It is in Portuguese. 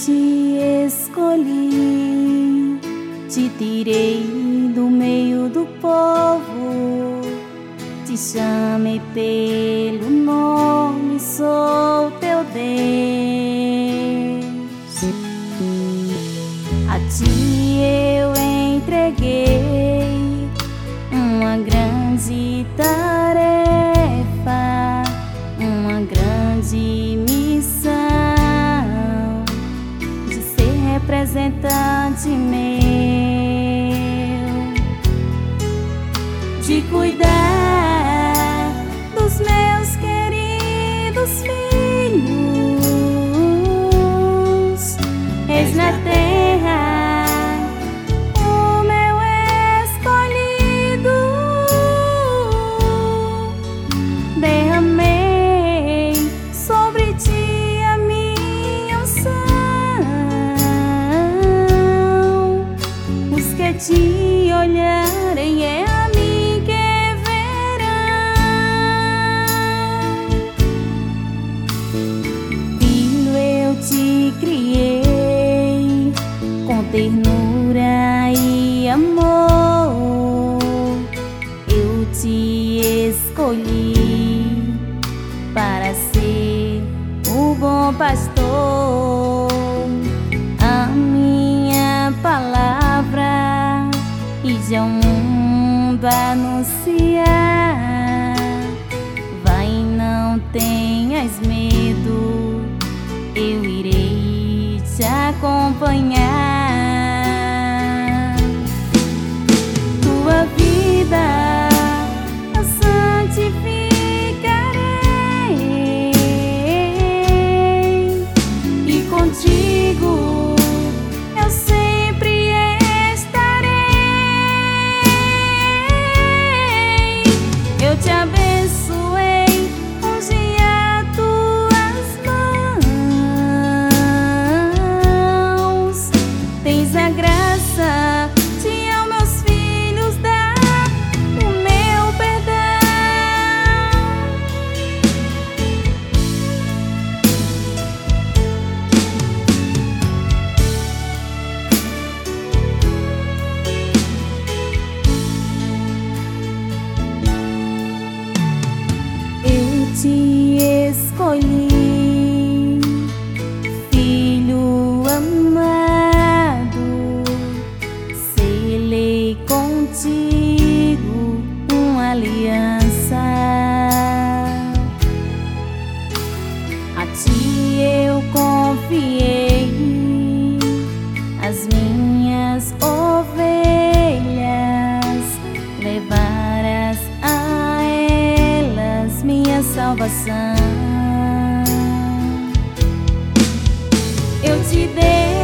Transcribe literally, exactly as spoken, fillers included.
te escolhi, te tirei do meio do povo, te chamei pelo nome, sou teu Deus. A ti eu entreguei uma grande tarefa, uma grande missão de ser representante meu, de cuidar dos meus queridos filhos. Eis na terra o meu escolhido, derramei sobre ti a minha unção. Os que te olharem é a mim que verão. Filho, eu te criei com ternura e amor, eu te escolhi para ser o bom pastor. A minha palavra ide ao mundo anunciar. Vai, não tenhas medo, eu irei te acompanhar. Tua vida eu santificarei, e contigo eu sempre estarei. Eu te abençoei, ungi as tuas mãos. Tens a graça de aos meus filhos dar o meu perdão. Eu te escolhi, filho amado, selei contigo uma aliança. A ti eu confiei as minhas ovelhas, levarás a elas minha salvação. Eu te dei